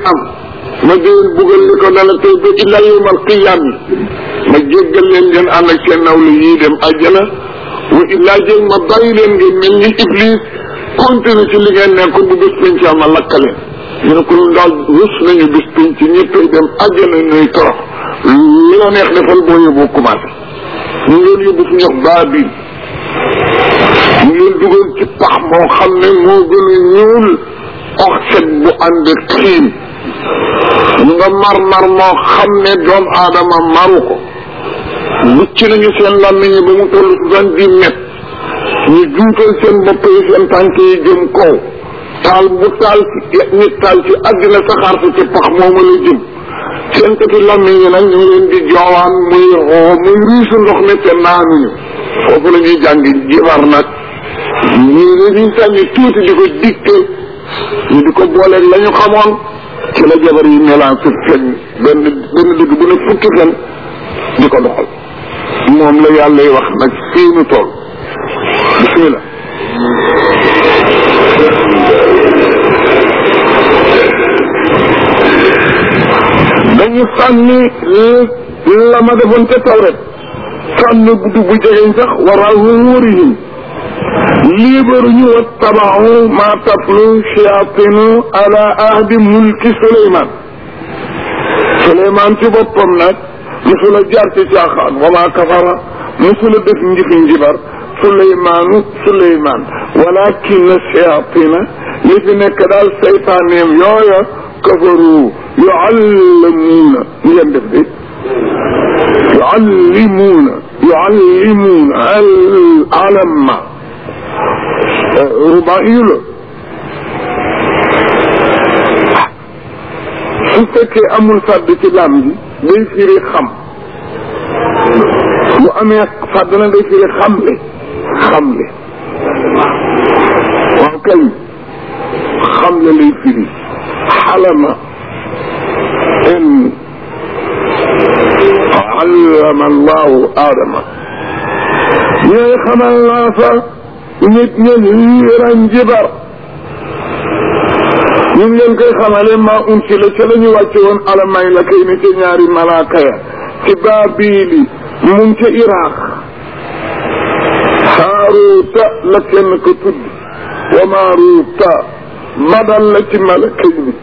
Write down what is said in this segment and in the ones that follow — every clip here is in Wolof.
am ma déen buggal li ko dala tey ba illa yawmal qiyaam ma jéggal leen ngeen ànd ak seen nawle yii dem àjjana wa illaa jéeg ma bàyyi leen ngeen mel ni iblis continue ci li ngeen nekkoon bu bés penc ma lakkaleen ñu ne ko daal rus nañu bés penc ñëppay dem àjjana ñuy torox li la neex defal boo yóbbu commencé ñu leen yóbbu fu ñox Baabil ñu leen dugal ci pax moo xam ne moo gën a ñuul oxset bu ànd ak xiin ñu nga mar moo xam ne doomu aadama maru ko mucc nañu seen làmmiñ ba mu toll 70 mètres ñu juutal seen bopp yi seen tànk yi jëm kaw taal bu taal ci nit taal ci àddina saxaar si ci pax moomu la jëm seen kati làmmiñ yi nag ñu ngi leen di joowaan muy xoo muy riisu ndox mi te naanuñu foofu la ñuy jàng jibar nag ñii dañuy sànni tuuti di ko dicté ñu di ko booleeg la ñu xamoon ci la jabar yi mélange fen benn dëgg bu ne fukki fen di ko doxal moom la yàlla wax nag fii nu toll bismillah dañu sànni la ma defoon ca tawret sànni bu dugg jegeñ sax waraa wóorihim liibaruñu wa tabaxu ma taflu shayaatinu ala ahdi mulki Suleymaan ci boppam nag musula jaar ci caaxaan wa ma kafara musula def njifi njibar Suleymaan walakin shayaatina li fi nekk daal saytaaneem yooya kafaru yuallimuuna ngeen def de yuallimuuna al alama rubaayu la su fekkee amul fàdd ci lam ji day firi xam bu amee fàdd na day firi xamle waaw kay xamle lay firi xalama in allama allahu aadama ñooy xamal naa fa nit ña liiran jibar ñu ngi leen koy xamale ma unsila ca la ñu wàcce woon alamay la kay ni ca ñaari malaaka ya ci Baabili mu ngi ca Iraq Haaruuta la kenn ko tudd wa Maaruuta badal la ci malaka yi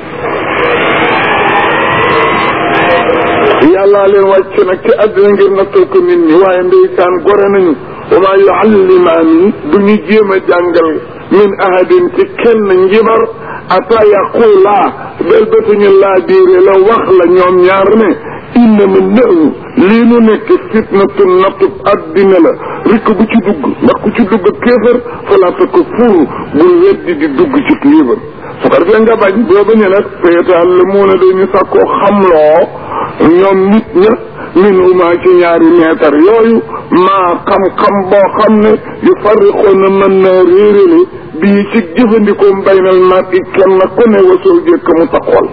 yàllaa leen wàcc nag ci àddina ngir nattal ko nit ñi waaye ndeysaan gore nañu wa maa yuallimaani du ñu jéem a jàngal min ahadin ci kenn njibar ata yaqula bel batuñu laa diire la wax la ñoom ñaar ne innama nëru lii nu nekk fitnatun natub addina la rikk bu ci dugg ndax ku ci dugg kéefër falaata ko furu bul weddi di dugg ci liibar su ko defee nga bañ boo bañee nag feetaal la moo ne dañu sakkoo xamloo ñoom nit ña min uma ci ñaari meetar yooyu maa xam-xam boo xam ne yu farriqoon na mën naa réerale bii ci jëfandikoo baynal maat i kenn ku ne wasoo jëkk mu taxool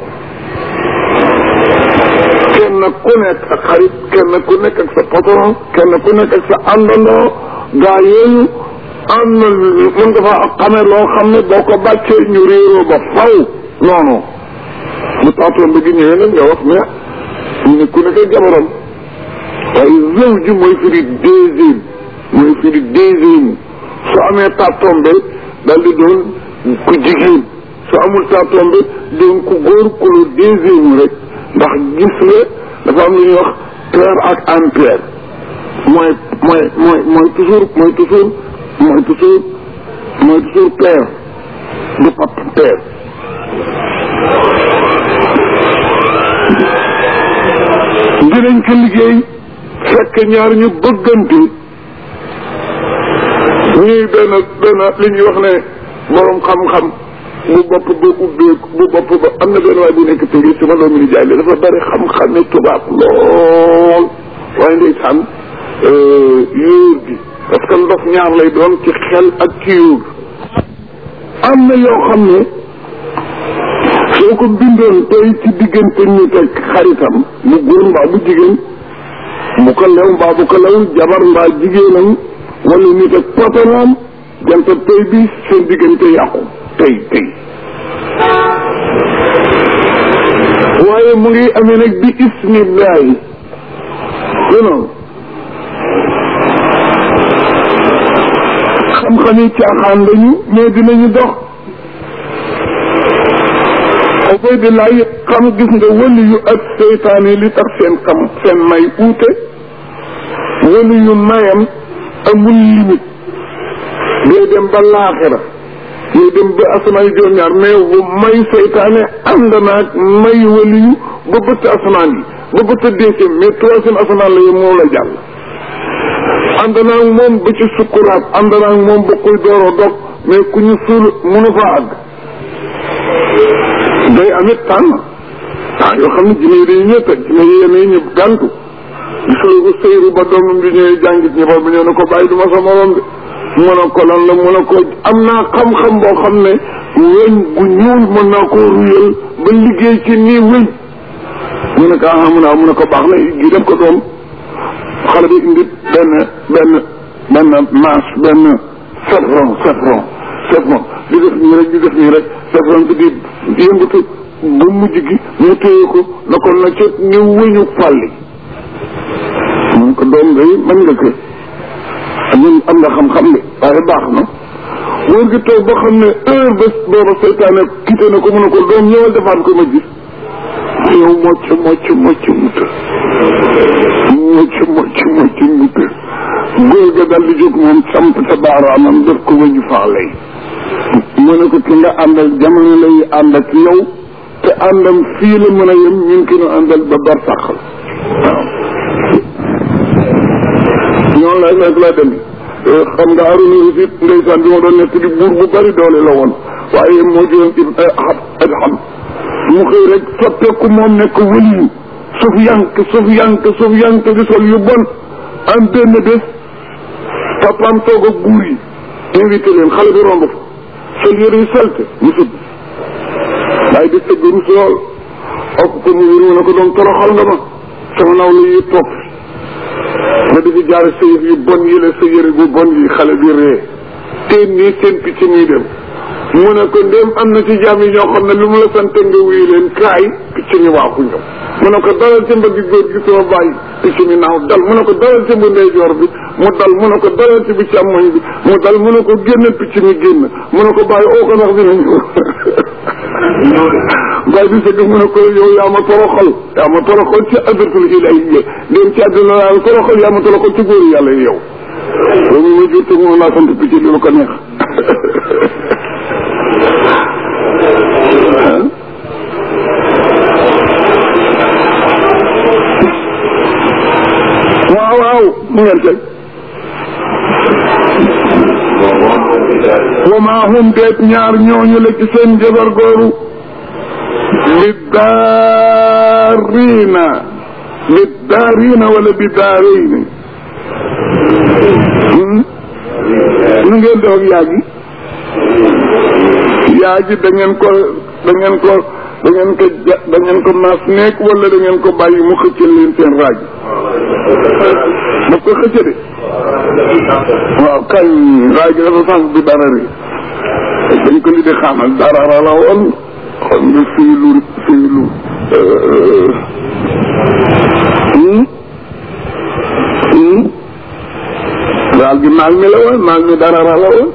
kenn ku nekk ak xarit kenn ku nekk ak sa patron kenn ku nekk ak sa àndandoo gaa yooyu am na mën nga fa xame loo xam ne boo ko bàccee ñu réeroo ba faw noonu bu taatoon ba gi ñëwee nag nga wax mais ñu ku nekk ak jabaram waaye zëw ji mooy firi deuxième su amee tatombe daal di doon ku jigéen su amul tatombe doon ku góor ku lu deuxième rek ndax gis nga dafa am lu ñuy wax paire ak impair mooy toujours paire du pap paire dinañ ko liggéey fekk ñaar ñu bëggante ñuy benn li ñuy wax ne borom xam-xam bu bopp ba ubbeeku bu bopp ba am na benn waay bu nekk tegi sama doomu ni jaay dafa bari xam-xam ne tubaab lool waaye ndeysaan yóor gi parce que ndox ñaar lay doon ci xel ak ci yóor am na yoo xam ne soo ko bindoon tey ci diggante nit ak xaritam bu góor mbaa bu jigéen bu ko lew mbaa bu ko lew jabar mbaa jigéenam wala nit ak patanaam jant tey bi seen diggante yàqu tey mu ngi amee nag bi ismillahi noonu xam-xam yi caaxaan lañu mais dinañu dox koy di laay xam gis nga wëli yu ak seytaane li tax seen may uute wëli yu mayam amul limite day dem ba laaxira day dem ba asamaan yi juróom-ñaar mais bu may seytaane ànd naag may wëli yu ba bëtt asamaan yi ba bëtt deuxième mais troisième asamaan la yow moo la jàll ànd naag moom ba ci sukkuraat ànd naag moom ba koy dooroo dog mais ku ñu suul mënu fa àgg day amit tànn yoo xam ne jinne yi dañu ñëpp jinne yi yenn yi ñëpp gàntu gisuloo ko sëyru ba doomam bi ñëwee jàngit ñi ba ñëw ne ko bàyyi du ma sa morom de mu ne ko lan la mu ne ko am naa xam-xam boo xam ne weñ gu ñuul mën naa koo ruyal ba liggéey ci nii weñ mu ne ko mu ne ko baax na gi def ko doom xale bi indi benn manche benn chevron di def nii rek chevron bi di yëngatu ba mujj gi mu téye ko na ko na ca ni wëñu fàlli mu ko doom day mën nga ko ñun am nga xam-xam de waaye baax na wóor gi toog ba xam ne heure bés booba seytaane quitté na ko mu ne ko doom ñëwal defaat ko ma gis yow mocc mu të góor ga dal di jóg moom samp sa baaraamam def ko wëñu fàlli mu ne ko ki nga àndal jamono lay ànd ak yow te àndam fii la mën a yem ñun ki ñu àndal ba bar sàq la waaw ñoonu la dem xam nga Aruna aussi ndeysaan bi ma doon nekk di buur bu bari doole la woon waaye moo joon Adham mu xëy rek soppeeku moom nekk wëliyu suuf yank di sol yu bon am benn bés papaam toog ak buur yi invité leen xale bi romb fa sol yëre yu salte mu sëgg waaye di sëgg rus lool ok ko mu wér mu ne ko doon toroxal nga ma sama naw la yi topp nga di fi jaar sa yëf yu bon yi la sa yëre bu bon yi xale bi ree teen nii seen picc muy dem mu ne ko ndéem am na ci jaam yi ñoo xam ne lu mu la sant nga wuyu leen kaay picc mi waaxu ñëw mu ne ko dalal ca mbaggi góor gi sama bàyyi picc mi naaw dal mu ne ko dalal ca mbu ndeyjoor bi mu dal mu ne ko dalal ci bi càmmoñ bi mu dal mu ne ko génnal picc mi génn mu ne ko bàyyi oo ko ndax dina ñëw bàyyi bi sëgg mu ne ko yow yaa ma toroxal ci adratul ilahiyya dem ci àdduna laa toroxal yaa ma toroxal ci góor yàlla yi yow loolu ma jur te mënu laa sant picc li lu ko neex waaw mu ngeen teg wa maa hum deet ñaar ñooñu la ci seen jabar gooru bi daarina wala bi daarayni nu ngeen def ak yaagi da ngeen ko maas nekk wala da ngeen ko bàyyi mu xëccal leen seen raaj daf ko xëcc de waaw kañ raaj dafa sànq bi dara ri dañ ko li di xamal dara la woon xam nga fiilu daal gi maal mi la woon maal mi dara la woon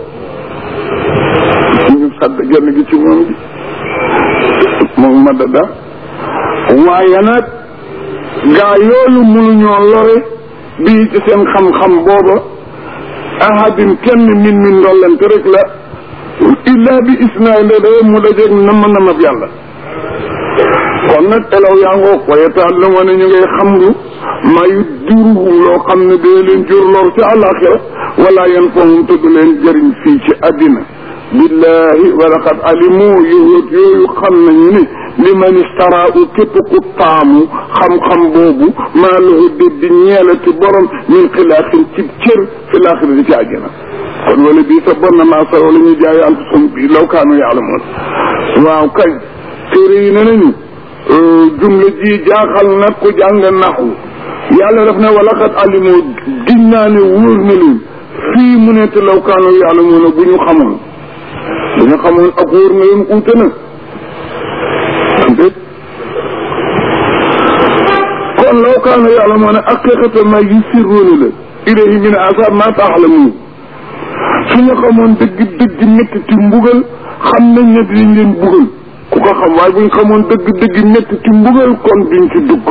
ñu sadd genn gi ci moom gi moom ma dada waaye nag gaa yooyu mënuñoo lore bii ci seen xam-xam booba ahadin kenn min ndollante rek la illa bi isnaila da mu dajeeg nama yàlla kon nag elaw yaa ngoog waaye taal la ma ne ñu ngay xam lu mayu diruhum loo xam ne dee leen jur lor ci àllaaxira wala yan fahum te du leen jëriñ fii ci àddina billahi wa laqad alimu yahud yooyu xam nañu ni li man istaraahu képp ku taamu xam-xam boobu maa lahu di ñeelati borom min xilaafin ci cër fi laaxira ci àjjana kon wala bii sa bon na maa sa wala ñu jaay anfusahum bi law kaanu yaalamuun waaw kay téere yi ne nañu jumla ji jaaxal na ku jàng naxu yàlla daf ne wa laqad alimu giñ naa ne wóor na leen fii mu ne te law kaanu yaalamuun bu ñu xamoon ak wóor na leen uute na kaanu ya'lamuuna haqiiqatan maa yusirruuna la ilayhi min azaab maa ta'lamuun su ñu xamoon dëgg métti ci mbugal xam nañ ne dinañ leen bugal ku ko xam waaye bu ñu xamoon dëgg métti ci mbugal kon duñ ci dugg.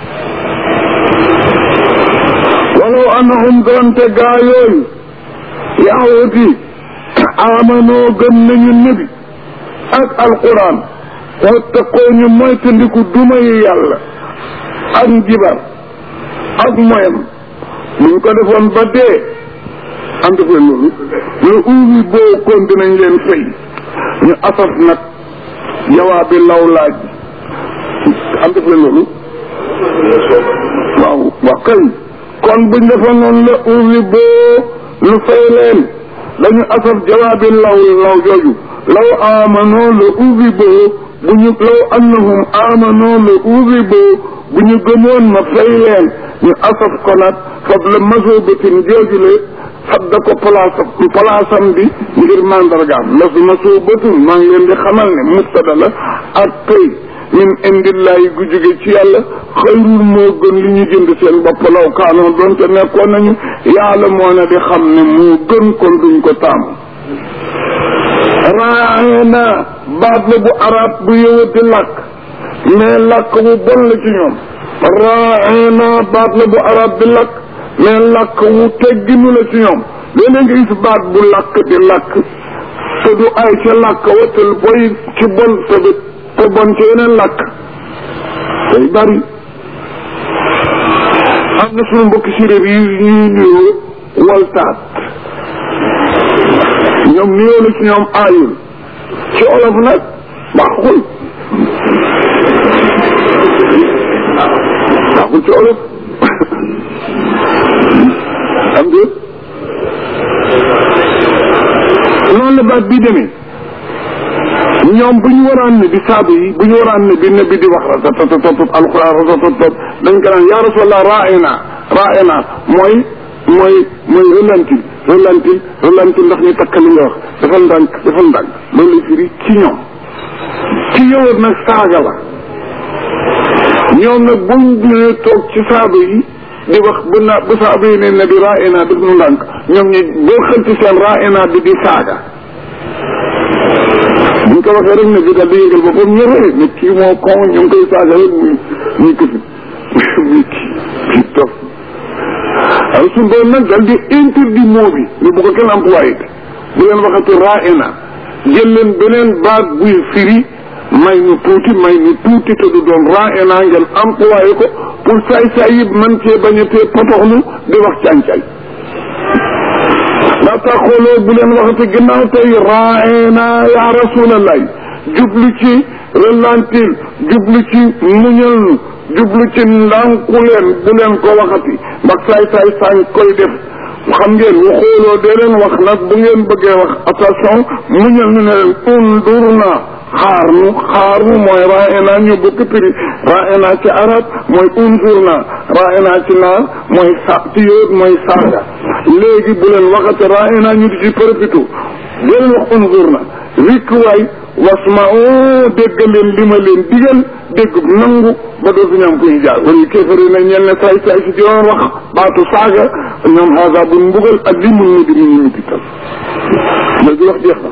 walaw annahum doonte gaa yooyu yahuud yi amanoo gëm nañu nabi ak alquran wattaqoo ñu moytandiku duma yi yàlla ak njibar ak moyam buñ ko defoon ba dee am def leen loolu lu uubi boo kon dinañ leen fay ñu asaf nag jawaabi law laaj am def leen loolu waaw wax kay kon buñ defoon noonu la uubi boo lu fay leen dañu asaf jawaabi law jooju law amanoo la uubi boo bu ñu law annahum amanoo la uubi boo bu ñu gëmoon ma fay leen ñu asaf ko nag fab la masoobatin joojule fab da ko palaasam bi ngir mandargaam la fi masoobatun maa ngi leen di xamal ne mubtada la ak pay min indillahi gu jóge ci yàlla xayrul moo gën li ñu jënd seen bopp law kaanoo doonte nekkoon nañu yàlla moo ne di xam ne moo gën kon duñ ko taamu. raayna baat la bu arab bu yëwat di làkk mais làkk bu bon la ci ñoom. raayna baat la bu arab di làkk mais làkk wu tegginu la ci ñoom léeg-léeg nga gis baat bu làkk di làkk te du ay ca làkk wa te boy ci bon te bon ci yeneen làkk day bari. am na sunu mbokki séeréer yi ñuy nuyoo waltaat ñoom nuyoo la ci ñoom aayul ci olof nag baaxul ci olof am nga noonu la baat bii demee ñoom bu ñu waraan ne bi saaba yi bu ñu waraan ne bi nabi di wax ratatatat alquran ratatatat dañ ko naan yaa rasulallah raena mooy relantil ndax ñu takk li nga wax defal ndànk loolu lay firi ci ñoom ci yow nag saaga la ñoom nag buñ dee toog ci saaba yi di wax bu saaba yi ne nabi raena def nu ndànk ñoom ñi boo xel ci seen raena bi di saaga buñ ko waxee rek ne bi daal di yëgal boppam ñu rëy ne kii moo ko ñu ngi koy saaga rek muy këfi muy kii tof alors suñ doon nag dal di interdit mot bi ne bu ko kenn employé bu leen waxati raena jël leen beneen baat buy firi may nu tuuti te du doon raena ngeen employé ko pour saay yi man cee bañ a tee potoxlu di wax càncañ laa tax xooloo bu leen waxati ginnaaw tey raena ya rasulallah jublu ci relantil jublu ci muñal nu jublu ci ndànku leen bu leen ko waxati ndax saay saañ koy def xam ngeen waxooloo dee leen wax nag bu ngeen bëggee wax attention muñal nu ne leen undur na xaar nu mooy raena ñu bokk prix raena ci arab mooy undur na raena ci naar mooy ci yóot mooy saaga léegi bu leen waxati raena ñu di ci profité leen wax undur na rikk waay wasma'u dégg leen li ma leen digal dégg nangu ba dootu ñam fu ñu jaar wala kéefari na ñel ne saay si di wax baatu saaga ñoom haga bu mbugal ak li mun ni di mu ñu mitital léegi wax jeex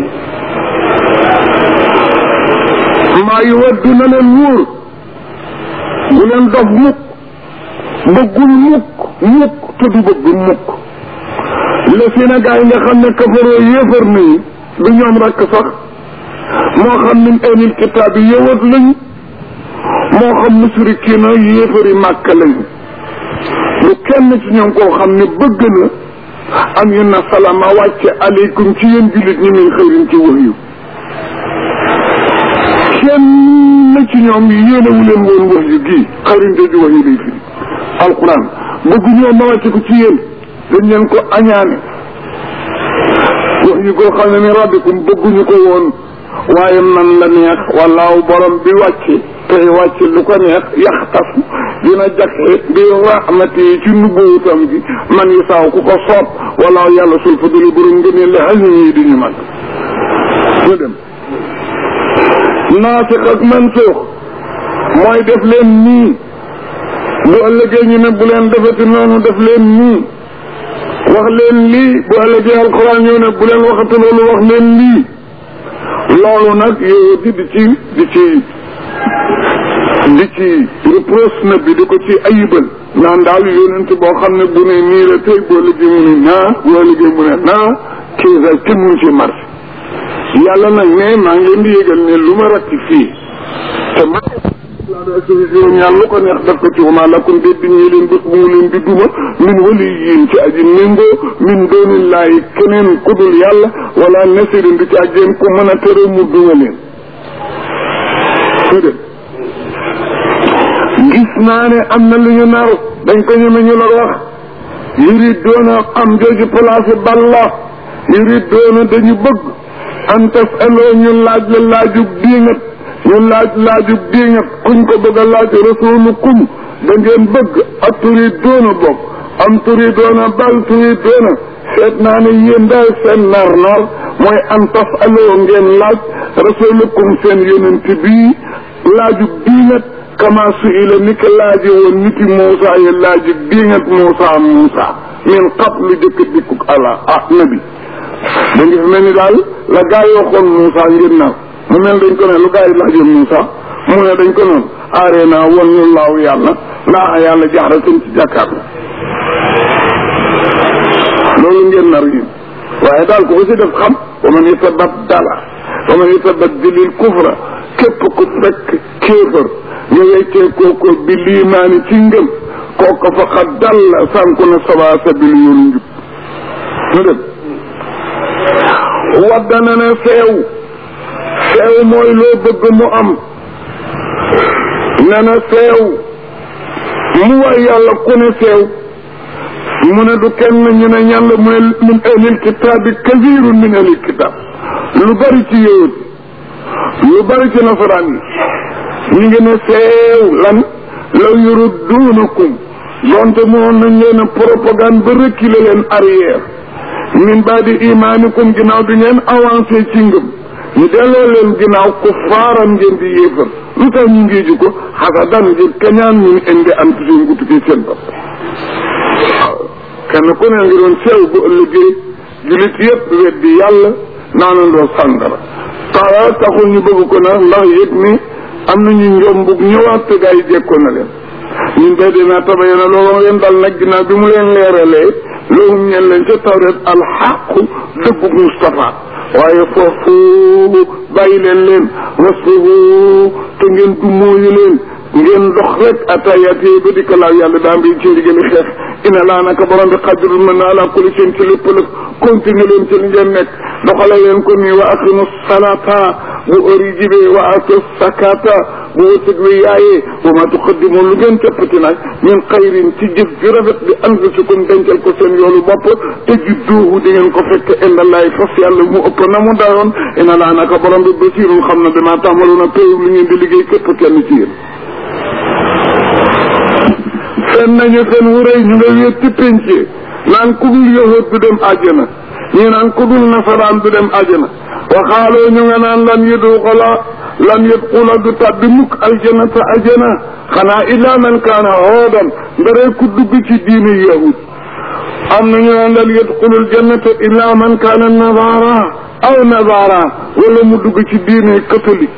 na maa yu waddu na leen wóor bu leen dof mukk bëggul mukk te du bëgg mukk le Sénégal nga xam ne kafaroo yéefar nañu du ñoom rekk sax moo xam min ahlil kitaab yi yëwat lañu moo xam musrikiina yéefari màkk lañu lu kenn ci ñoom koo xam ne bëgg na am yu na salama wàcce aleykum ci yéen jullit ñi min xëyrin ci wax yu kenn ci ñoom yéenewu leen woon wax yu gii xëyrin te ju wax yu lay firi alquran bëgg ñoo ma wàcce ko ci yéen dañ leen ko añaane wax yu koo xam ne ni rabbikum bëgguñu ko woon waaye man la neex wallaahu borom bi wàcce tey wàcce lu ko neex yaxtas dina jaxe bi rahmati ci nubuutam gi man yi saaw ku ko soob wallaahu yàlla sul fa duli borom ngëneel la xal ñi di ñu mag ñu dem naasix ak mansuux mooy def leen nii bu ëllëgee ñu ne bu leen defati noonu def leen nii wax leen lii bu ëllëgee alxuraan ñëw ne bu leen waxati loolu wax leen lii loolu nag yow di ci reproche na bi di ko ci ayibal naan daal yonent boo xam ne bu ne nii la tey boo liggéey mu ne naa boo liggéey mu ne naa kii daal kenn mun ci marché yàlla nag ne maa ngi leen di yëgal ne lu ma rakki fii te ma ñaan lu ko neex def ko ci wama lakum déet di ñee leen bés bu mu leen di duma min wali yiin ci aji méngoo min doonillaahi keneen ku dul yàlla wala nasirin di ci ajjeen ku mën a tere mu duma leen gis naa ne am na lu ñu nar dañ ko ñeme ñu la wax yurit doona am jooju place balla yurit doona dañu bëgg an tas aloo ñu laaj la laajug diingat ñu laajug diingat kuñ ko bëgg a laaj rasulukum da ngeen bëgg ak turi doona bokk am turi doona bal turi doona seet naa ne yéen daal seen nar mooy an tas aloo ngeen laaj rasulukum seen yonent bii laajug diingat kama suila ni ko laaje woon niti Muusa ya laaje diingat Muusa min qablu jëkk dikkuk Allah nabi da ngi fi mel ni daal la gaa yi waxoon Muusa ngir naaw mu mel dañ ko ne lu gaa yi laaje Muusa mu ne dañ ko noonu aaree naa won ñu laaw yàlla laa yàlla jaxra seen ci jàkkaar la loolu ngeen nar yi waaye daal ku ko si def xam wa man yatabaddalil kufra képp ku fekk kéefër nga weccee kooko bi liimaani ci ngëm kooko faqad dalla sànku na sabaa sabil yoonu njub mu dem wadda na ne feew mooy loo bëgg mu am ne na feew mu way yàlla ku ne feew mu ne du kenn ñu ne ñan la mu ne min ahlil kitaabi kasiirun min ahlil kitaab lu bari ci yowut lu bari ci nasaraan yi ñu ngi ne feew lan law yurudduunakum donte mënoon nañ leen a propagande ba reculer leen arrière min baadi imaanikum ginnaaw bi ngeen avancé ci ngëm ñu delloo leen ginnaaw ku faaram ngeen di yéefar lu tax ñu ngi ji ko xasadan ngir kañaan ñu indi antusi ngutu ci seen bopp waaw kenn ku ne ngi doon seew bu ëllëgee julit yëpp weddi yàlla naanandoo sàngara taxul ñu bëgg ko na ndax yëg ni am nañu njombug ñëwaat te gaa yi jekkoon na leen ñun tey dinaa tabaye na loolu leen dal nag ginnaaw bi mu leen leeralee loolu ñeen leen ca tawreet alxaqu dëggug Moustapha waaye foofu bàyyi leen wasfuhu te ngeen du mooyu leen ngeen dox rek atayati ba di ko laaw yàlla daa mbi ci ndigali xeex ina laa naka borom bi xadirul mën na ala kulli seen ci lépp lépp continuer leen ci li ngeen nekk doxale leen ko nii wa aqimu salata bu heure yi jibee wa atu sakata bu wërsëg wi yaayee wa ma tuqaddimu lu ngeen toppati nag min xayrin ci jëf ju rafet bi anfusikum dencal ko seen yoolu bopp te judduuhu di ngeen ko fekk indallaay fas yàlla mu ëpp na mu dayoon ina laa naka borom bi basirun xam na dama tàmmaluna péew li ngeen di liggéey képp kenn ci yéen fen nañu fen wu rëy ñu nga wéet ci pénc naan ku dul yahud du dem àjjana ñii naan ku dul nasaraan du dem àjjana waxaaloo ñu nga naan lan yadxula du tàbbi mukk aljanata àjjana xanaa illa man kaana hoodan ndaree ku dugg ci diine yahud am na ñu naan lan yadxulu aljannata illa man kaana nazara wala mu dugg ci diine catholique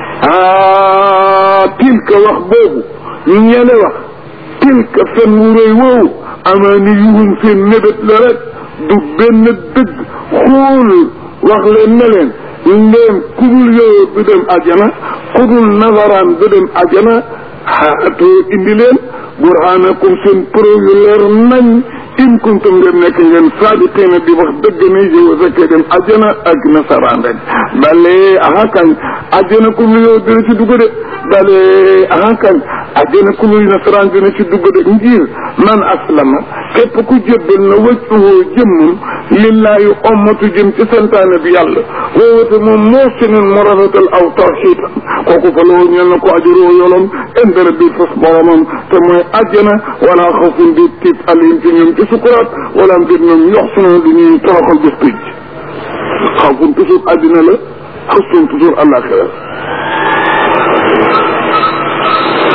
tilka wax boobu ñu ñene wax tilka fen wu rëy woowu amaani yuhum seen mébét la rek du benn dëgg xool wax leen ne leen ku dul yow du dem ajana ku dul nazaraan du dem ajana xaatoo indi leen burhanakum seen preuve yu leer nañ in kuntum ngeen nekk ngeen saadiqiina di wax dëgg ne yow fekkee dem ajana ak nasaraan rek balee kañ ajana ku dul yow dina ci dugg de balee kañ ajana ku dul nasaraan dina ci dugg de ngir man aslama képp ku jébbal na wajhuhu jëmmum lillahi ommatu jëm ci santaane bi yàlla woowate moom moo sinun mu rafetal aw tawxiidam kooku fa loo ñel na ko ajuroo yolom indara bi fas boromam te mooy ajjana wala xawfun di tiit alim ci ñoom ci sukuraat wala mbir ñoom yox suna du ñuy toroxal bés pénc xawfun toujours àddina la xustun toujours àllaaxira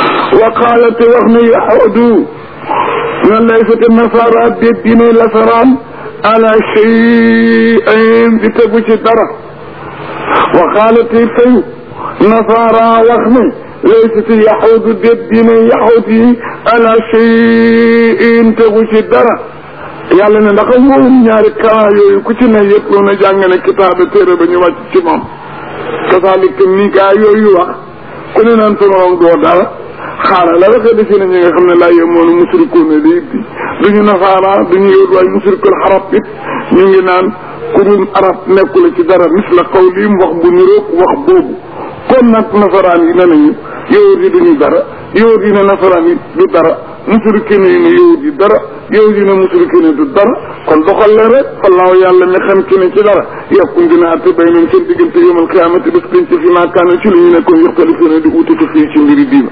وقالت وخنا يحود من ليست النصارى الدين لسران على شيء بتبوش الدرة وقالت في نصارى وخنا ليست يحود الدين يحودي على شيء تبوش الدرة yàlla ne ndax moom ñaari kaa yooyu ku ci ne yëpp na jàng ne kitaaba téere ba ñu wàcc ci moom kasaalika ni gaa yooyu wax ku ne naan sama moom doo dara xaaral la waxee defi na ñi nga xam ne laa yemoonu musrikoon di it duñu nasaara duñu yóot waaye musrikul xarab it ñu ngi naan ku dul arab nekku la ci dara misla qawlim wax bu niroog wax boobu kon nag nasaraan yi ne nañu yowut yi duñu dara yowut yi ne nasaraan yi du dara musrikin yi ne yowut yi dara yowut yi ne musrikin yi du dara kon doxal leen rek fallaahu yàlla mi xam ci ne ci dara yokkuñ dina atte bay nañ seen diggante yawmal qiyaamati bés pénc fi maa kaana ci lu ñu nekkoon yaxtalifuuna di uute ko fii ci mbiri diina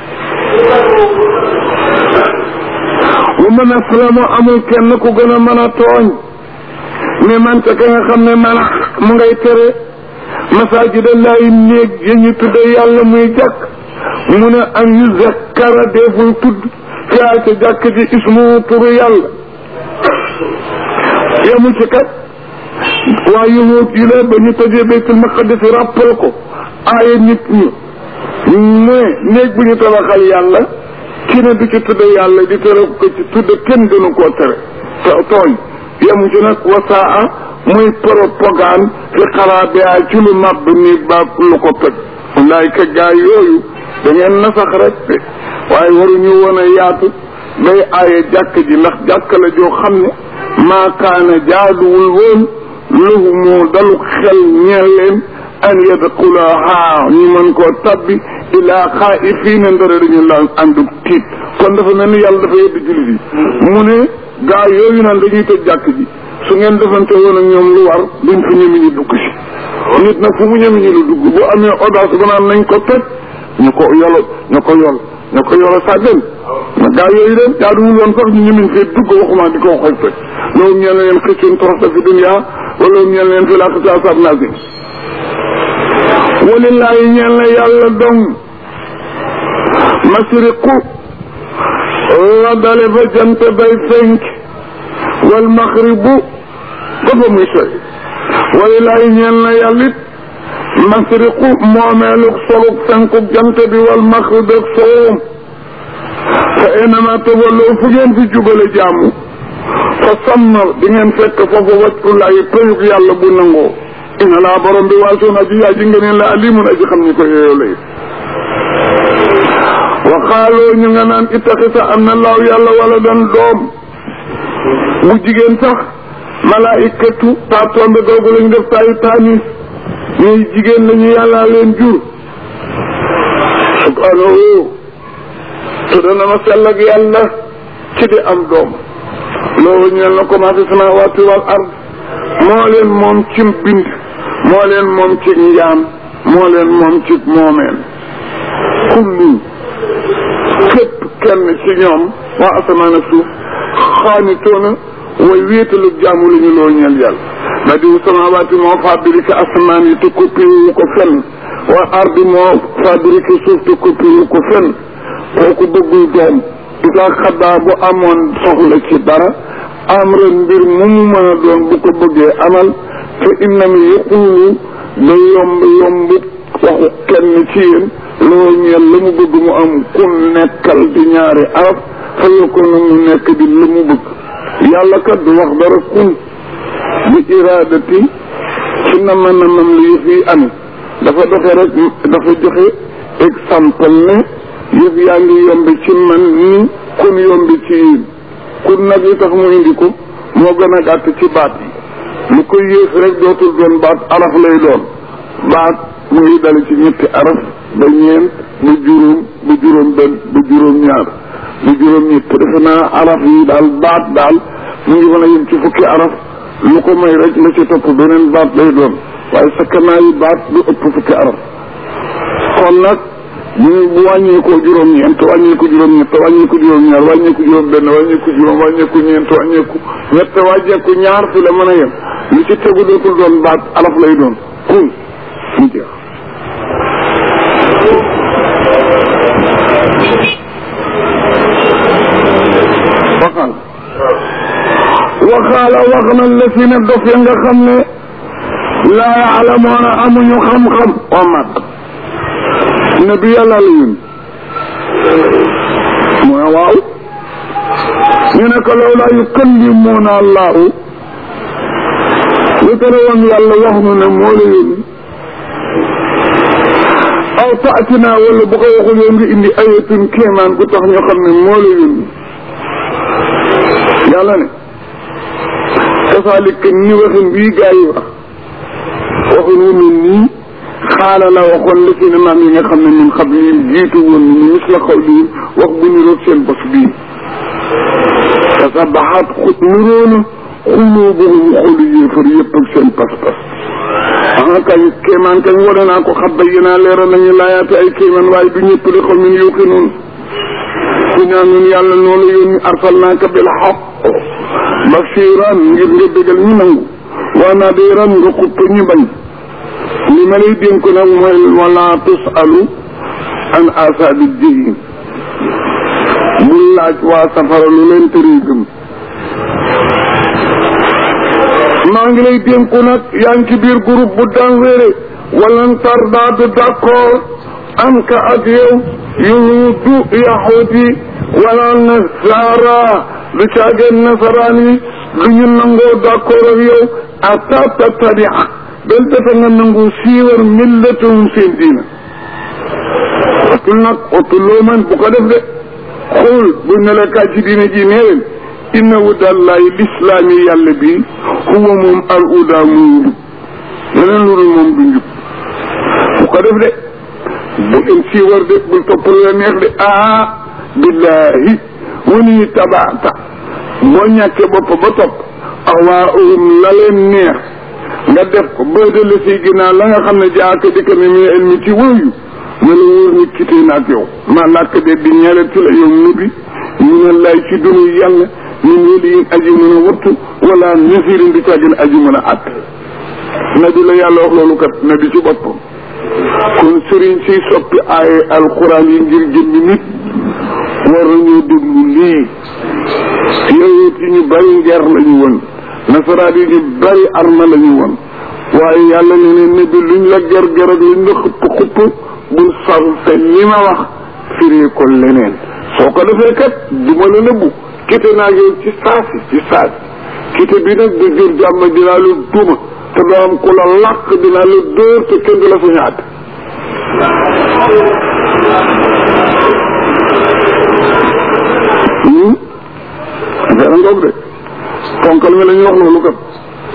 wa man aslama amul kenn ku gën a mën a tooñ mais man ca ka nga xam ne man mu ngay tere masaajidallahi néeg ya ñu tudde yàlla muy jàkk mu ne an yuzakkara deful tudd fiaa ca jàkk ji ismu turu yàlla yemu ci kat waa yahud yi la ba ñu tojee baytul maqdis rappal ko aaya nit ñi ne néeg bu ñu tabaxal yàlla ki ne du ci tudde yàlla di tere ko ci tudde kenn gënu koo tere tooñ yemu ci nag wasaa muy propagande fi xaraabiya ci lu màbb néeg ba lu ko toj wallaay ka gaay yooyu da ngeen nasax rek de waaye waruñu woon a yaatu bay aaye jàkk ji ndax jàkk la joo xam ne maakaana jaaduwul woon lahu moo dalu xel ñeel leen an yadxulaha ñu mën koo tabbi ilaa xaa'ifiina ndara dañu la àndub tiit kon dafa mel ni yàlla dafa yedd jullit yi mu ne gaa yooyu naan dañuy tëj jàkk ji su ngeen defante woon ak ñoom lu war duñ fi ñemi ñu dugg si nit nag fu mu ñemi ñu lu dugg bu amee audace ba naan nañ ko toj ñu ko yolo sàggan na gaa yooyu dem jaaduwul woon sax ñu ñemiñ fee dugg waxuma di ko xoy toj loolu ñeel na leen xëccun toroxta fi dunya wala ñeel na leen fi laaxati asaab naazim walillaahi ñeel na yàlla dong masriqu la dale fa jant bay fenk wal maxribu dafa muy soy walillaahi ñeel na yàlla it masriqu moomeelu soluk fenkuk jant bi wal maxrib ak soowam fa aynama tawallu fu ngeen fi jubale jaamu fa samma di ngeen fekk foofu wajhullaahi payug yàlla bu nangoo inna laa borom bi waasoon aji yaa ji ngeen la alimun aji xam ni ko yooyu lay wa xaaloo ñu nga naan ittaxisa am na laaw yàlla wala dan doom bu jigéen sax malaayikatu taa tombe googu lañu def taayu taanis ñuy jigéen lañu yàllaa leen jur subhanahu tudda na ma sell ak yàlla ci di am doom loolu ñeel na ko maa fi samaawaati wal ard moo leen moom ci bind moo leen moom ci njaam moo leen moom ci moomeel kullu képp kenn ci ñoom waa asamaan ak suuf xaanitoona way wéetalu jaamu la ñu loo ñeel yàlla da diw samaawaati moo fabriqué asamaan yi te koppiwu ko fenn waa ardi moo fabriqué suuf te koppiwu ko fenn kooku bëggul doom isaa xaddaa bu amoon soxla ci dara am ren mbir mu mu mën a doon bu ko bëggee amal te innam yaqulu da yomb waxu kenn ci yéen loo ñeel la mu bëgg mu am kun nekkal di ñaari arab fa yokkoon na mu nekk di la mu bëgg yàlla kat du wax dara kun bi iradati ci nama-namam li yëf yi am dafa doxe rek dafa joxe exemple ne yëf yaa ngi yomb ci man ni kun yomb ci yéen kun nag li tax mu indi ko moo gën a gàtt ci baat yi lu koy yées rek dootul doon baat araf lay doon baat mu ngi dale ci ñetti araf ba ñeent ba juróom benn ba juróom ñaar ba juróom ñett defe naa araf yi daal baat daal mu ngi mën a yem ci fukki araf lu ko may rek la ci topp beneen baat lay doon waaye sakkanaa yi baat du ëpp fukki araf kon nag bu wàññeekoo juróom-ñeent wàññeeku juróom-ñett wàññeeku juróom-ñaar wàññeeku juróom-benn wàññeeku juróom wàññeeku ñeent wàññeeku ñett wàññeeku ñaar fi la mën a yem li ci tegu dootul doon baat alaf lay doon kun mu jeex qaala wax na la fi ne dof ya nga xam ne laa yaalamoona amuñu xam-xam waa mat ne bi yàlla la yun mu ne waaw ñu ne ko lawlaa yukallimuuna allahu lu tere woon yàlla wax nu ne moo la yónni aw taatina wala bu ko waxul yoon nga indi ayatun kéemaan ku tax ñu xam ne moo la yónni yàlla ne kasaalika ni waxin bii gaa yi wax waxin wu mel nii xaala la waxoon la fi ne maam yi nga xam ne min qablihim jiitu woon ni ñu mis la qawlihim wax bu niroog seen bos bii tasabaxaat niroona xuluubuhum xolu yéefar yëpp ak seen pas-pas kañ kéemaan kañ wane naa ko xab bayyinaa leeral nañu laayaate ay kéemaan waaye du ñëpp li xaw min yuuqinuun ku ñaan ñun yàlla noonu yónni arsalnaaka bil haqq bashiran ngir nga bégal ñu nangu wa nadiran nga xupp ñu bañ li ma lay dénk nag mooy wala tusalu an asaabi jahim bul laaj waa safara lu leen tëree gëm maa ngi lay dénku nag yaa ngi ci biir groupe bu dangereux walan tarda du d'accord anka ak yow yuhudu yahudi wala nasara du caageen nasaraan yi du ñu nangoo d'accord ak yow ata tatabia bel dafa nga nangu siiwar millatahum seen diina otul nag otuloo man bu ko def de xool bu ne la kaa ci diina ji nee leen inna hudallahi lislaam yi yàlla bi huwa moom al huda muy njub leneen lu dul moom du njub bu ko def de bu leen siiwar de bul topp lu la neex de billahi wuni tabaata boo ñàkkee bopp ba topp ahwaahum la leen neex nga def ko ba de la si ginnaaw la nga xam ne jaaka dikka ne mi elmi ci wóoyu ne la wóor ni kitee na ak yow maa làkk de di ñeeleti la yow nubi ñu ne lay ci dunu yàlla min waliyin aji mën a wattu wala nasirin di caagin aji mën a àtt nabi la yàlla wax loolu kat nabi ci boppam kon sëriñ siy soppi ay alquran yi ngir jëmmi nit war nañoo déglu lii yowet yi ñu bari nger la ñu woon nasaraan yi ñu bari arma la ñu woon waaye yàlla ne ne nabi luñ la ger ak luñ la xupp bul sarfe li ma wax firee ko leneen soo ko defee kat duma la nëbbu kite naa yow ci saasi kite bi nag du jur jàmm dinaa la duma te doo am ku la làq dinaa la dóor te kenn du la fa ñaat affaire ngoog de ponkal mi la ñuy wax loolu kat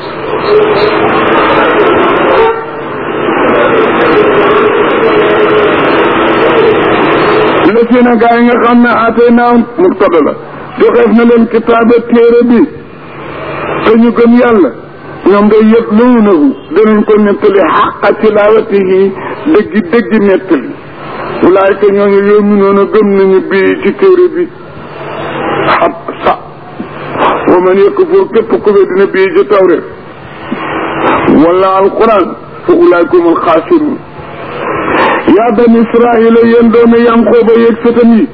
la fi na gaa yi nga xam ne atay naa mubtada la joxeef na leen kitaaba téere bi te ñu gëm yàlla ñoom day yatluunahu danañ ko nettali xaqa tilaawatihi dëggi nettali ulaayka ñooñu yu'minuuna gëm nañu bii ci téere bi xab sa wa man yakfur képp ku be dina bii ci tawreet wala alquran fa ulaayka humul xaasiruun yaa bani israila yéen doomi yanqooba yeeg sëtam yi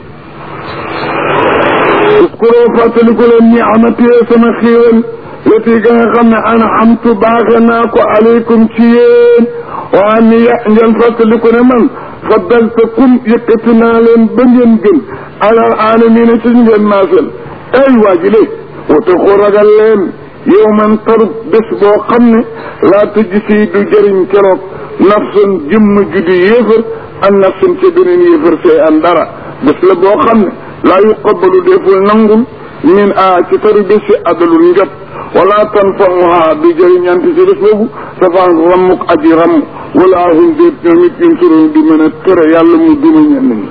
uskuroo fàttaliku leen ni'amatee sama xiiwal lati ga nga xam ne an'amtu baaxe naa ko aleykum ci yéen waa ni ngeen fàttaliku ne man faddaltakum yëkkati naa leen ba ngeen gën alal aalamiina ci ngeen maasal ay waajile wata ko ragal leen yow man tarub bés boo xam ne laa tëjji du jëriñ keroog nafsun jëmm ju di yéefar an nafsun ca beneen yéefar see an dara bés la boo xam ne laa yuqabbalu deful nangul min ci taru bési adalul njot wala tanfa'uha du jëriñante ci bés boobu safaan rammuk aji ramm wala hum déet ñoom it yunsuroon di mën a tere yàlla mu duma ñenn ñi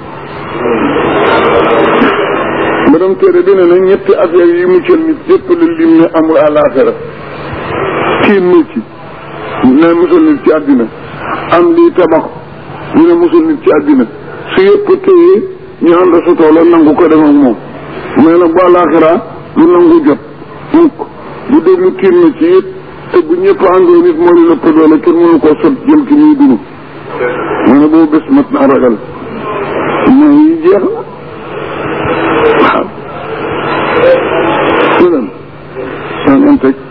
borom téere bi ne na ñetti affaire yi muccal nit yëpp la lim ne amul àllaaxira kii mucc ne musul nit ci àddina am lii tabax ñu ne musul nit ci àddina su yëpp téye ñu ànd sa tool nangu ko dem ak moom mais nag bu àllaaxira lu nangu jot mukk bu déglu tiim na ci it te bu ñëpp àndoo nit moo di lëpp doole kenn mënu koo sot jël ki muy dugub mu ne boobu bés mat naa ragal mais yi jeex na waaw su dem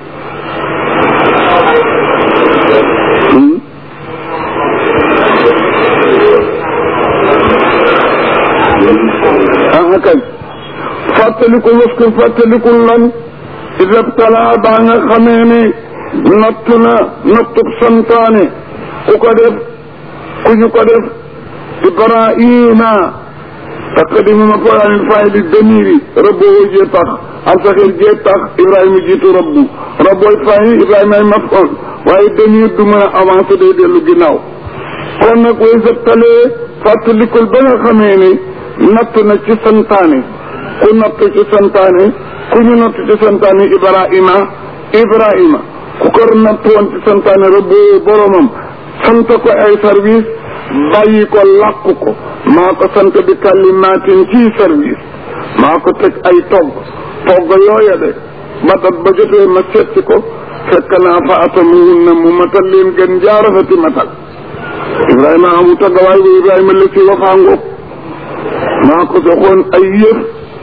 kay fàttalikul waskur fàttalikul lan isabtalaa baa nga xamee ne nattu na nattub santaane ku ñu ko def Ibrahima taqdimu maf'uulin faa'ili damiri rabboo jee tax am saxir jee tax Ibrahima jiitu rabbooy faa'il Ibrahima ay maf'uul waaye damir du mën a avancé day dellu ginnaaw kon nag way sabtalee fàttalikul ba nga xamee ne natt na ci santaane ku natt ci santaane ku ñu natt ci santaane Ibrahima ku ko natt woon ci santaane rabboo boromam sant ko ay service bàyyi ko làkk ko maa ko sant bi kalimaatin ci service maa ko teg ay togg yooya de ba dat ba jotee ma seet ko fekk naa fa atamuhunna mu matal leen gën jaarafati matal Ibrahima amu tagawaay bu Ibrahima la ci waxaa ngoog maa ko joxoon ay yëf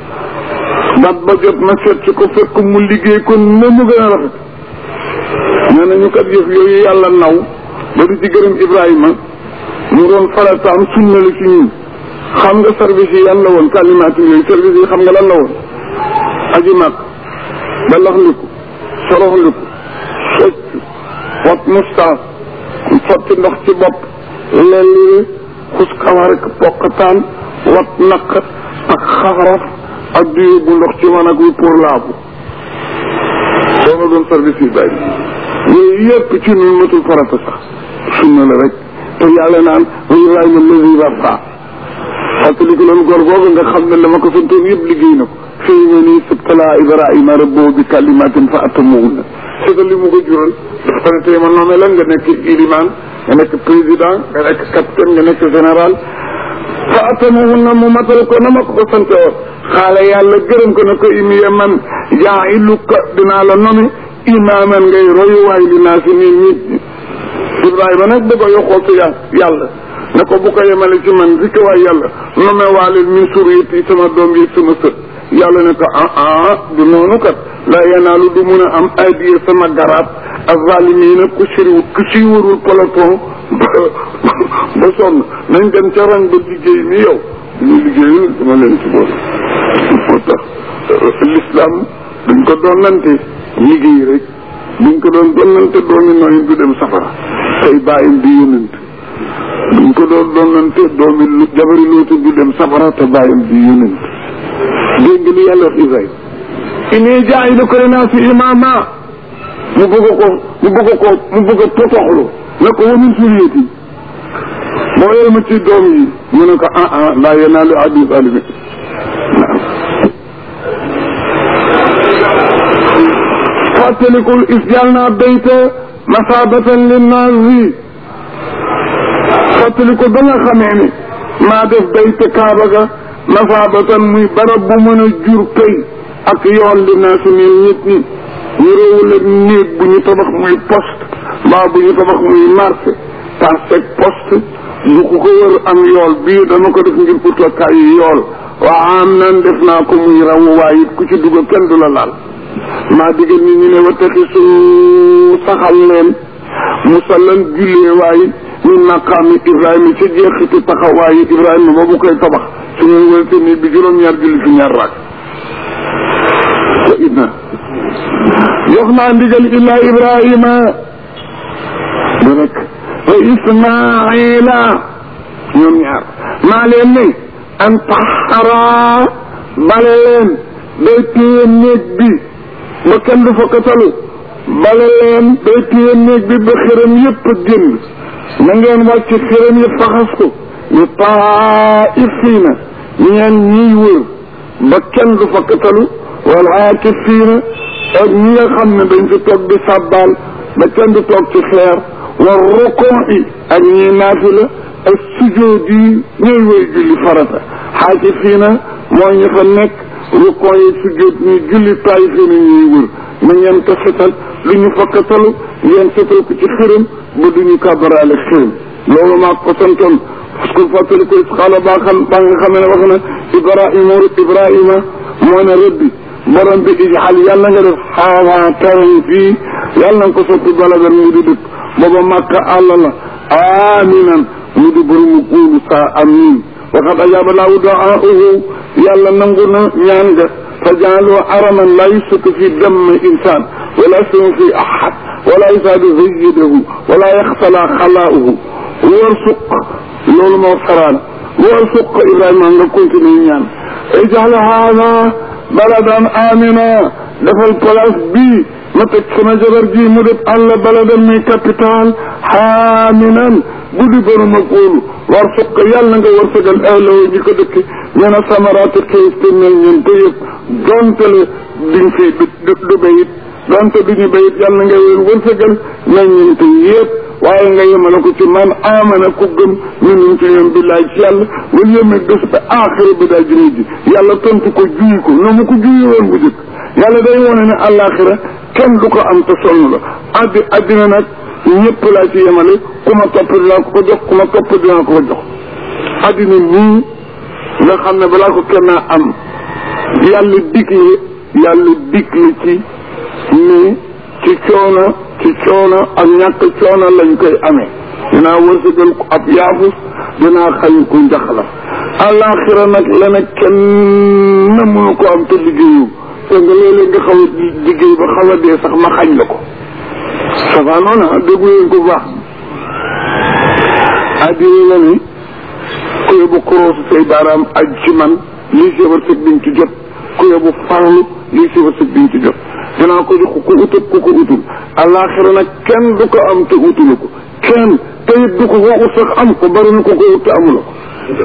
dat ba jot ma seet ko fekk mu liggéey ko na mu gën a rafet nee nañu kat yëf yooyu yàlla naw ba di ci gërëm Ibrahima mu doon farataam sunna la ci ñun xam nga service yi yan la woon kalimaat yooyu service yi xam nga lan la woon aji mag balaxliku soroxliku socc wat mustaas sotti ndox ci bopp lelli xus kawar ak pokataan wat naq ak xaxaraf ak di yóbbu ndox ci man ak wi pour laabu soo nga doon service yi bàyyi yooyu yëpp ci ñun matul farata sax sunna la rek te yàlla naan wa Ibrahima allazi waffa fàttaliku loolu góor googu nga xam ne la ma ko santoon yëpp liggéey na ko fii ma nii ibtalaa Ibrahima rabbuhu bi kalimatin fa atammahunna c'est li mu ko jural dafa ko ne tey ma nommé la nga nekk iliman nga nekk président nga nekk capitaine nga nekk général fa atammahunna mu matal ko na ma ko sante woon xaala yàlla gërëm ko ne ko imiya man jaa'iluka dinaa la nommé imaaman ngay royuwaay li naa si nit ñi Ibrahima nag da ko yokkoo ci yàlla ne ko bu ko yemale ci man rikk waay yàlla nome waalil min suriyati sama doom yi sama sët yàlla ne ko du noonu kat laa yanaalu du mun a am adiya sama garaat azaalimiina ku siiwarul peloton ba sonn nañ dem ca rang ba liggéey mi yow ñu liggéeyul dama leen ci boole moo tax l'islam dañ ko doonante liggéey rek buñ ko doon doonante doomi nooyin du dem safara tey bàyyim di yónent buñ ko doon doonante doomi jabari lootu du dem safara te bàyyim di yónent dégg nga li yàlla wax Ibrahima inni jaa'iluka linnaasi imaama mu bëgg a potoxlu ne ko wa min suriyati moo yel ma ci doom yi mu ne ko laa yanaalu ahdi zaalimiin fàttalikul is ja'alnaa bayta masaabatan linnaasi fàttalikul ba nga xamee ni maa def bayta kaaba ga masaabatan muy barab bu mën a jur kay ak yoon linnaasi ñun nit ñi ñu réewul ak néeg bu ñu tabax muy poste mbaa bu ñu tabax muy marché parce que poste bu ko wër am yool bii dama ko def ngir utokaay yi yool waa am nan def naa ko muy rawu waaye it ku ci dugg kenn du la laal maa digal nit ñi ne wa taxisu saxal leen musallan jullee waaye min maqaami Ibrahima ci jeexiti taxawaayu Ibrahima ba bu koy tabax su ñu wëlte ni bi juróom-ñaar julli fi ñaar raak wa inna jox naa ndigal illa Ibrahima ba rek wa Ismaila ñoom ñaar maa leen ne an taxara bale leen day téye néeg bi ba kenn du fa katalu bale leen day téye néeg bi ba xërëm yëpp génn na ngeen wàcc xërëm yëpp faxas ko ñu taa'ifiina ñeen ñiy wër ba kenn du fa katalu wal aakifiina ak ñi nga xam ne dañ fi toog di sàbbaal ba kenn du toog ci xeer war rukoo yi ak ñi naafila ak sujood yi ñooy wéy julli farata aakifiina mooy ñu fa nekk rukoo yi sujood ñuy julli taa'ifiina ñuy wër na ngeen ko setal lu ñu fa katalu ngeen setal ko ci xërëm ba duñu kabaraale xërëm loolu maa ko santoon parce que fàttali ko xaala ba nga xam ne wax na Ibrahima moo ne rëbbi borom bi ijal yàlla nga def xaawaa taran fii yàlla nga ko soppi balagan mu di dëkk booba Makka àll la aminan mu di borom mu kuulu saa amin waqad ajaba laahu du'aahu yàlla nangu na ñaan nga fa jaalu araman la yusuk fi damm insan wala yasmu fi ahad wala yusadu sayyidahu wala yaxtala xalaa'uhu warsuq loolu moo faraan warsuq Ibrahima nga continuer ñaan ij'al haada baladan amina defal place bii ma teg sama jabar ji mu def àll baladan muy capital xaaminan guddi banu ma góolu warsuq yàlla nga warsagal ahlahu ñi ko dëkk ñeena samaraat xëys te mel ñen te yëpp donte le duñ fi du bayit donte duñu bayit yàlla nga leen warsagal mel ñen te yëpp waaye nga yemale ko ci man amana ku gëm ñun ci ñoom billaay ci yàlla wala yeme bés ba aaxira bi daa ji mujj yàlla tontu ko juy ko no mu ko juyi woon bu jëkk yàlla day wone ne àllaaxira kenn du ko am te sonn la addina nag ñëpp laa ci yemale ku ma topp dinaa ko jox ku ma topp dinaa ko jox addina nii nga xam ne balaa ko kenn am yàlla digle ci ni ci coono ak ñàkk coono lañ koy amee dinaa wërsëgal ko ab yaafus dinaa xañ ku njaxla àllaaxira nag la ne kenn mënu ko am te liggéeyu te nga léeg-léeg nga xaw a liggéey ba xaw a dee sax ma xañ la ko ça va noonu déggu leen ko baax addina la ni ku yóbbu koroosu say baaraam aj ci man lii si wërsëg biñ ci jot ku yóbbu farlu lii si wërsëg biñ ci jot dinaa ko jox ku utul ku ko utul àllaaxira nag kenn du ko am te utulu ko kenn te it du ko ko ut sax am ko bari na ko ko ut te amula ko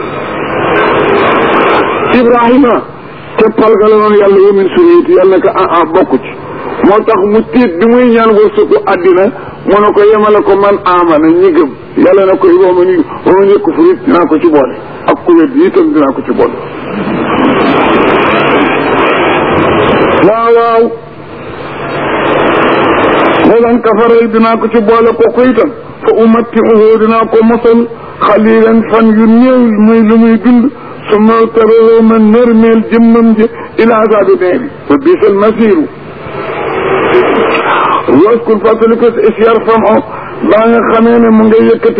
Ibrahima te palga la noonu yàlla wamin suriyiti yàlla ne ko bokku ci moo tax mu tiit bi muy ñaan wërsëgu àddina mu ne ko yemale ko man amana ñi gëm yàlla na ko woo ma ñëkk furit dinaa ko ci boole ak ku wet yi itam dinaa ko ci boole waaw man kafara dinaa ko ci boole kooku itam fa umatti'uhu dinaa ko mosal xalilan fan yu néew muy lu muy dund su ma taroo ma nërmeel jëmmam ji ila azabi neeri fa bisal masiru waskul fàttali ko is yarfa'u baa nga xamee ne mu ngay yëkkati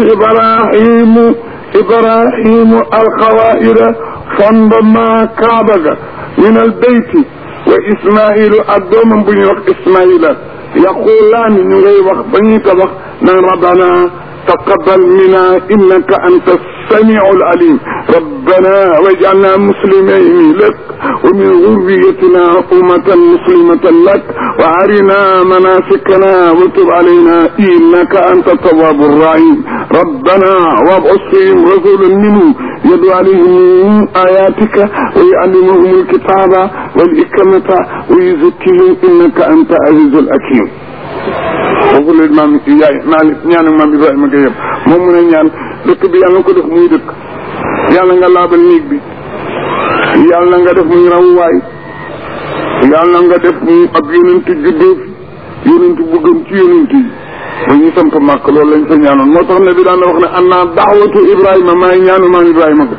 ibrahimu alxawaira fondement kaaba ga min al bayti wa ismailu ak doomam bu ñuy wax ismaila yaqulaani ñu ngay wax ba ñuy tabax naan rabbana taqabbal minna innaka anta السميع العليم ربنا واجعلنا مسلمين لك ومن ذريتنا أمة مسلمة لك وأرنا مناسكنا وتب علينا إنك أنت التواب الرحيم ربنا وابعث فيهم رسولا منهم يدعو عليهم آياتك ويعلمهم الكتاب والحكمة ويزكيهم إنك أنت عزيز الحكيم foofu la maam yaay ñaanu maam Ibrahima Gueye moom mu ne ñaan dëkk bi yàlla nga ko def muy dëkk yàlla nga laabal néeg bi yàlla nga def muy rawwaay yàlla nga def muy ab yonent juddoo fi yonent bu gën ci yonent yi ba ñu samp màkk loolu lañ fa ñaanoon moo tax ne bi daan na wax ne anna daawatu Ibrahima maay ñaanu maam Ibrahima Gueye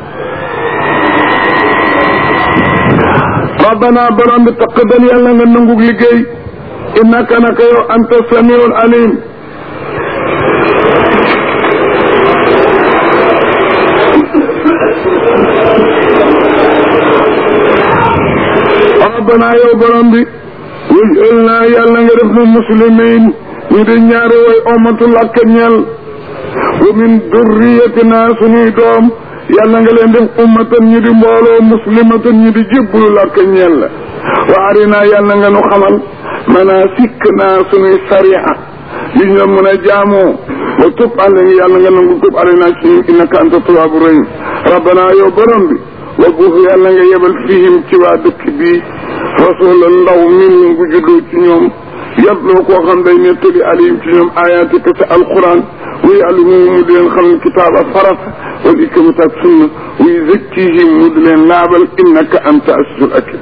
rabbana borom bi taqabbal yàlla nga nangug liggéey innaka naka yow anta samiul alim rabbana yow borom bi waj'alna yàlla nga def nu muslimin ñu di ñaari way omatul ak ñeel wa min durriyatina suñuy doom yàlla nga leen def ummatan ñu di mbooloo muslimatan ñu di jébbalu ak ñeel la wa arina yàlla nga nu xamal manasik naa suñuy sariya yi ñu mën a jaamoo wa tub alayna yàlla nga nangu tub alayna ci innaka anta tawwaabu rahim rabbana yow borom bi wa buuf yàlla nga yebal fihim ci waa dëkk bii rasulan ndaw min bu juddoo ci ñoom yatloo koo xam day nettali alayhim ci ñoom ayatika sa alquran wa yuallimuhum mu di leen xam ne kitaaba farata wal hikmata ak sunna wa yuzakkihim mu di leen laabal innaka anta azizul hakim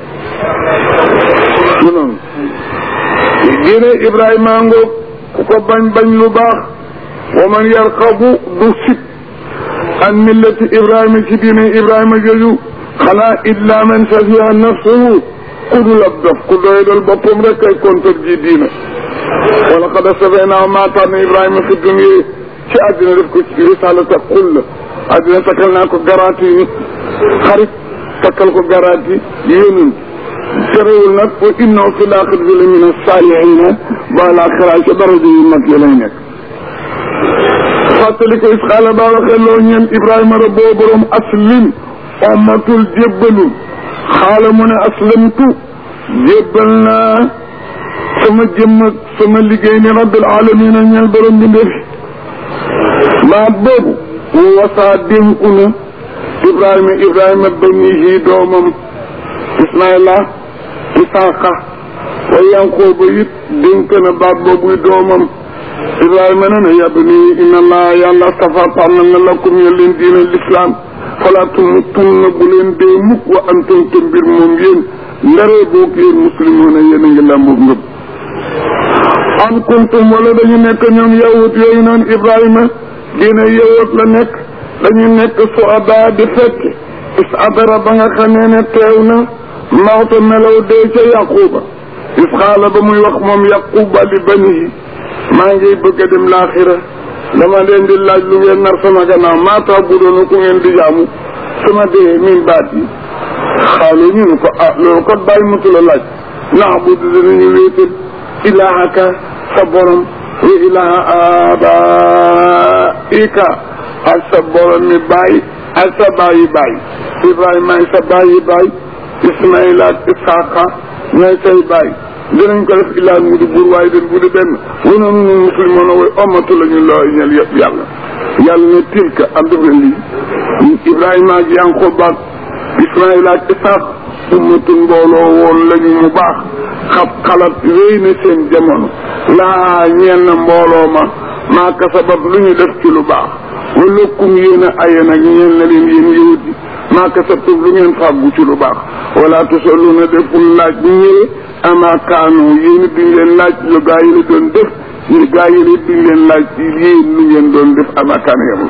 diine Ibrahima ngoog ku ko bañ lu baax wa man yarqabu du sib an millati Ibrahima ci diine Ibrahima jooju xanaa illa man safiha nafsuhu ku dul ab dof ku doy dal boppam rek ay kontor ji diine wala qad astafaynahu maa tànn Ibrahima fi dunya ci àddina def ko ci risalata qul addina takkal naa ko garaati xarit takkal ko garaati yéenun terewul nag wa innahu fil aaxirati la mina saalihiina ba laaxira ca daraja yu mag ya lay nekk. fàttali ko isxaala ba waxee loo ñeen Ibrahima rabboo borom aslim ommatul jébbalu xaala mu ne aslamtu jébbal naa sama jëmm ak sama liggéey ni rabbil alamina ñeel borom bi ndefi baat boobu wasaa dénku na Ibrahima banihi doomam Ismaila Isaaqa wa Yanqooba it dénk na baat boobu doomam Ibrahima ne ya bani inna allah yàlla safa tànnal na lakum ya leen diina l'islam falaa tamuutunna bu leen dee mukk wa antum te mbir moom yéen ndaree boog yéen muslimoon yéen a ngi làmboog ngëm am kuntum wala dañu nekk ñoom yawut yooyu noonu Ibrahima diina yawut la nekk dañu nekk suada di fekk is adara ba nga xamee ne teew na mawta melaw dee ca Yaquba is xaala ba muy wax moom Yaquba li banihi maa ngi bëgg a dem laaxira dama leen di laaj lu ngeen nar sama gannaaw maa tax bu doon ku ngeen di jaamu sama dee min baat yi xaalu ñu ne ko loolu kat bàyyi mutu la laaj nax bu dinañu wéetal ilaahaka sa borom wa ilaaha abaika ak sa borom mi bàyyi ak sa bàyyi bàyyi Ibrahima ay sa bàyyi bàyyi Ismaïla ak Isaaqa ñooy say bàyyi dinañ ko def ilaa mu di buur waaye den bu di benn wanoonu nun muslimoon way omatu la ñu looy ñel yëpp yàlla ne tilka anduna lii Ibrahima ak Yanqooba ak Ismaïla ak Isaaq ummatun mbooloo woon lañu mu baax xalat wéy na seen jamono laa ñeen na mbooloo ma maa kasabat lu ñu def ci lu baax wala kum yéen a aye nag ñeen na leen yéen yëwut yi maa kasabtum lu ngeen fàggu ci lu baax wala tusaluna deful laaj ñu ñëwee ama kaanu yéen duñ leen laaj lu gaa yi la doon def ñu gaa yi duñ leen laaj yéen lu ngeen doon def ama kaanu yamul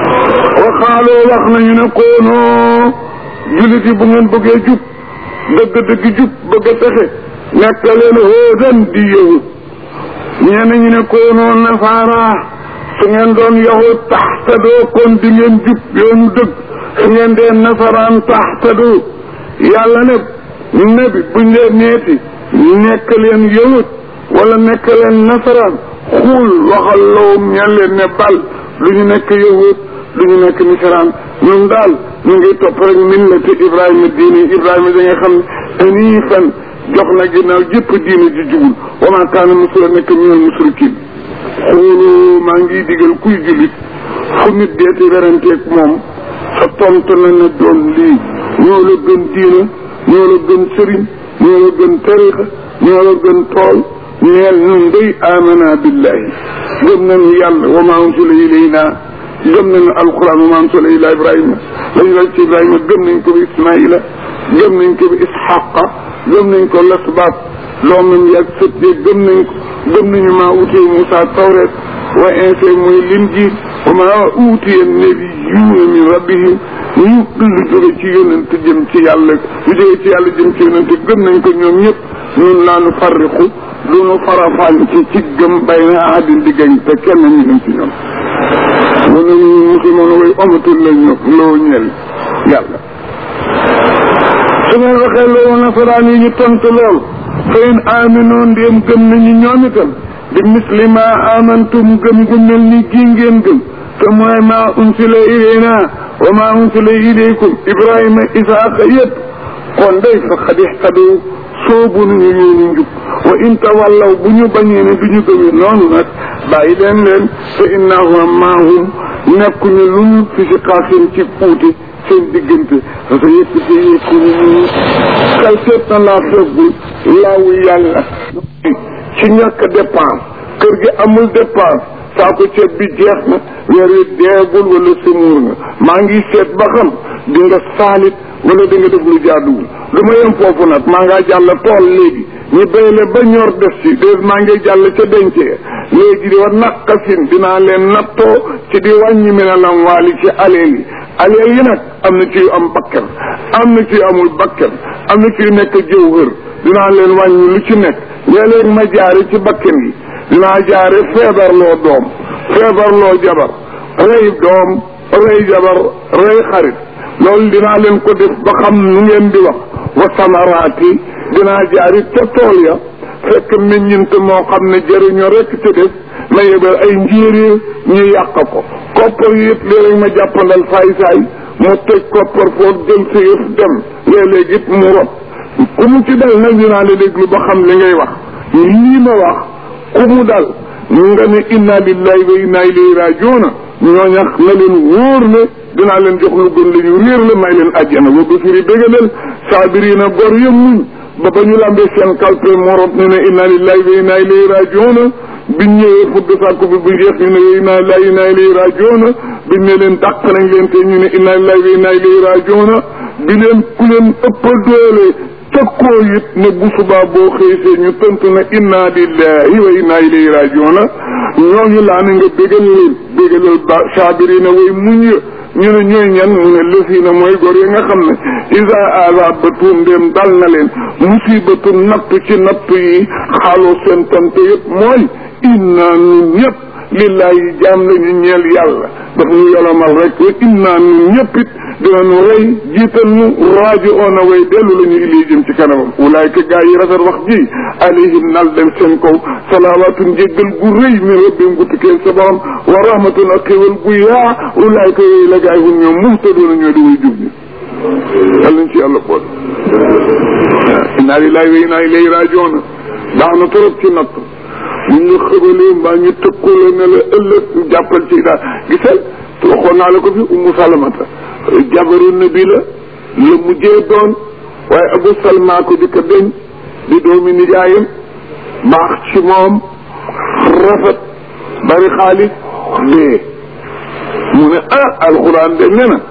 waxaaloo wax nañu ne koonoo jullit yi bu ngeen bëggee jub dëgg jub bëgg a texe nekk leen hóodan di yahut ñenn ñu ne koonoo nasaara su ngeen doon yahut taxtadoo kon di ngeen jub yoonu dëgg su ngeen dee nasaraan taxtadoo yàlla ne nebi buñ leen neeti nekk leen yahut wala nekk leen nasaraan xuul waxal lawum ñan leen ne bal lu ñu nekk yahut lu ñu nekk nasaraan ñun daal ñu ngi topp rek millati Ibrahima diine Ibrahima da nga xam ne nii fan jox na ginnaaw jëpp diine ji jubul wa maa kaana musula nekk minal musrikiin xoolu maa ngi digal kuy jullit fu nit deeti weranteeg moom sa tontu na ne doon lii ñoo la gën diina ñoo la gën sëriñ ñoo la gën tarixa ñoo la gën tool neel nun day amana billahi gëm nañu yàlla wa maa unsila ilayna gëm nañu alquran wa maa unsila ila Ibrahima lañu la ci Ibrahima gëm nañ ko bi Ismaïla gëm nañ ko bi Isxaqa gëm nañ ko lasbaat loomam yaag sët yi gëm nañu maa utee Moussa Tawret wa insa mooy Linjiil wa maa utiya nabiyyuuna min rabbihim ñu lu jóge ci yonent jëm ci yàlla lu jóge ci yàlla jëm ci yonent gëm nañ ko ñoom ñëpp ñun laa nu farriqu lu nu farafaañ ci gëm bayna ahadin diggañ te kenn ñu dem ci ñoom wala ñu musulmaan way amatul la ñu loo ñeel yàlla su ngeen waxee loolu nasaraan yi ñu tontu lool fa in aminoon ndéem gëm nañu ñoom itam bi mislima amantum gëm gu mel ni gii ngeen gëm te mooy maa unsila ilayna wa maa unsila ilaykum Ibrahima Isaaqa yëpp kon day fa xad ihtadu soobu nañu yoonu njub wa in tawallaw bu ñu bañee ne du ñu gëmee noonu nag bàyyi leen fa innahum maahum nekkuñu lu ñu fi si xaasin ci puuti seen diggante parce que yëpp si yëkku ñu kay seet na laa feggul laawu yàlla ci ñàkk dépense kër gi amul dépense saako ceeb bi jeex na weer wi deegul wala sumuur nga maa ngi seet ba xam di nga saalit wala di nga def lu jaaduwul du ma yem foofu nag maa ngaa jàll tool léegi ñu béyle ba ñor def ci dé maa ngi jàll ca dencee léegi di wa naqasin dinaa leen nattoo ci di wàññi mi ne lam waali ci aleel yi nag am na ci yu am bakkan am na ci yu amul bakkan am na ci yu nekk jëwhër dinaa leen wàññi lu ci nekk léeg-léeg ma jaare ci bakkan yi dinaa jaare feebarloo doom feebarloo jabar rey doom rey jabar rey xarit loolu dinaa leen ko def ba xam nu ngeen di wax wa samaraati dinaa jaarit ca tool ya fekk meññint moo xam ne jëriñoo rek ci def ma yebal ay njéeréer ñu yàq ko koppar yi it léeg-léeg ma jàppandal saay-saay mu tëj koppar foofu jël sa yëf dem léeg-léeg it mu rob ku mu ci dal nag dinaa la déglu ba xam li ngay wax lii ma wax ku mu dal nga ne inna lillahi wa inna ilayhi rajiuna ñooñax na leen wóor ne dinaa leen jox lu gën la ñu réer la may leen àjjana wa basiri bégaleel saabirina gor yëm muñ ba ba ñu lambee seen kalpe morot ñu ne inna lillahi wa inna ilayhi rajiuna biñ ñëwee fudd sàkku bi bu jeex ñu ne inna lillahi wa inna ilayhi rajiuna biñ ne leen dàq nañ leen te ñu ne inna lillahi wa inna ilayhi rajiuna bi leen ku leen ëpp doole tëkkoo it ne bu subaa boo xëysee ñu tontu na inna lillahi wa inna ilayhi rajiuna ñooñu laa ne nga bégal leen bégalal ba saabirina way muñ ya ñu ne ñooy ñan mu ne lësiina mooy góor yi nga xam ne isa asabatum ndéem dal na leen musibatu natt ci natt yi xaaloo seen tontu yëpp mooy inna nun ñëpp lillahi jaam lañu ñeel yàlla daf ñu yolomal rek wa inna nun ñëpp it dinañu rey jiital nu raaji oona way dellu la ñu ilii jëm ci kanamam ulaayka gaa yi rafet wax ji alayhim nal dem seen kaw salawaatun jéggal gu rëy min rabbihim gu tukkee sa borom wa rahmatun ak xéwal gu yaa ulaayka yooyu la gaay hum ñoom muhtadoona ñoo di way jub ñi yal nañ ci yàlla bool inna lillahi wa inna ilayhi raaji'uun baax na trop ci natt ñu ñu xëbalee mbaa ñu tëkkaloo ne la ëllëg jàppal ci daal gisal waxoon naa la ko fi Ummu Salamata jabaru nabi la mujjee doon waaye Abu Salma ko di ko deñ di doomi nijaayam baax ci moom rafet bari xaalis dee mu ne alxuraan de ne na